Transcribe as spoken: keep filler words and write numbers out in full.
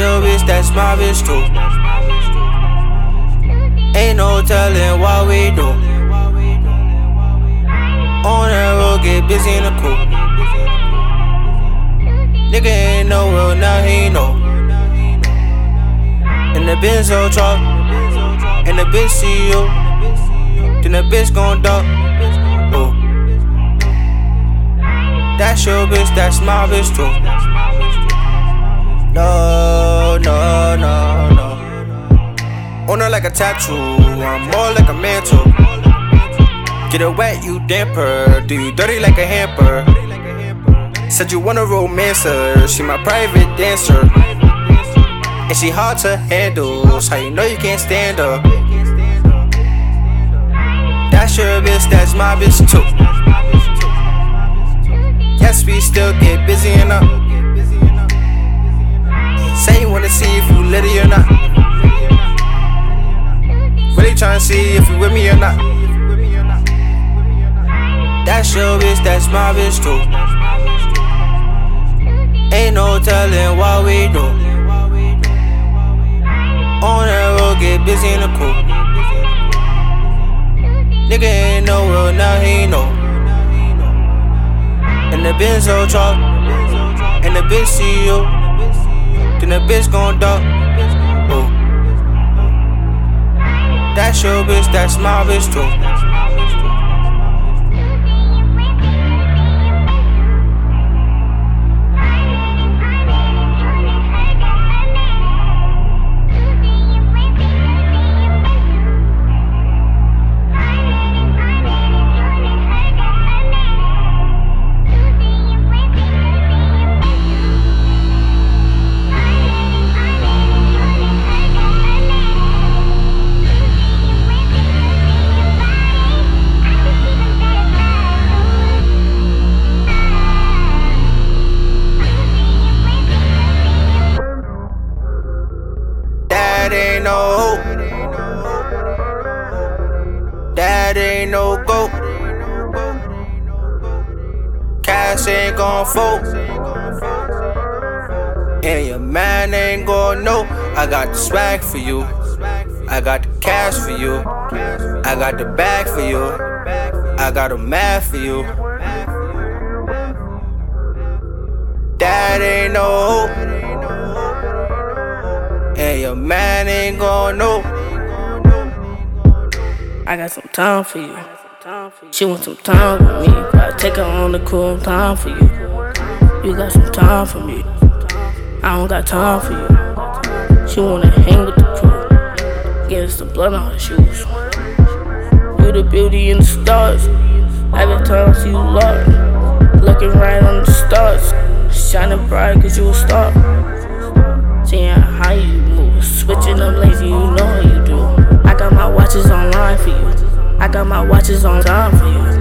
your bitch, that's my bitch too. Ain't no telling what we do. On that road, get busy in the coupe. Nigga ain't no real, now he know. And the Benzo truck, and the bitch see you, then the bitch gon' duck. Oh, that's your bitch, that's my bitch too. No, no, no, no. On her like a tattoo, I'm more like a mantle. Get it wet, you damper. Do you dirty like a hamper? Said you want a romancer, she my private dancer. And she hard to handle, so how you know you can't stand her. That's your bitch, that's my bitch too. Yes, we still get busy enough. Say you wanna see if you litty or not. Really tryna see if you with me or not. That's your bitch, that's my bitch too. Ain't no telling what we do. On that road, get busy in the coupe. Nigga ain't no real, now he know. And the Benzo truck, and the bitch see you, then the bitch gon' duck. Oh, that's your bitch, that's my bitch too. That ain't no hope. That ain't no go. Cash ain't gon' fold. And your man ain't gon' know. I got the swag for you. I got the cash for you. I got the bag for you. I got a mad for you. That ain't no hope. And your man ain't gon' know. I got some time for you. She want some time with me. Gotta take her on the cool time for you. You got some time for me. I don't got time for you. She wanna hang with the crew. Get some blood on her shoes. You the beauty in the stars. Every time I see you love, looking right on the stars. Shining bright cause you a star. Seeing how you move, switching up lazy, you know how you do. I got my watches online for you. I got my watches on time for you.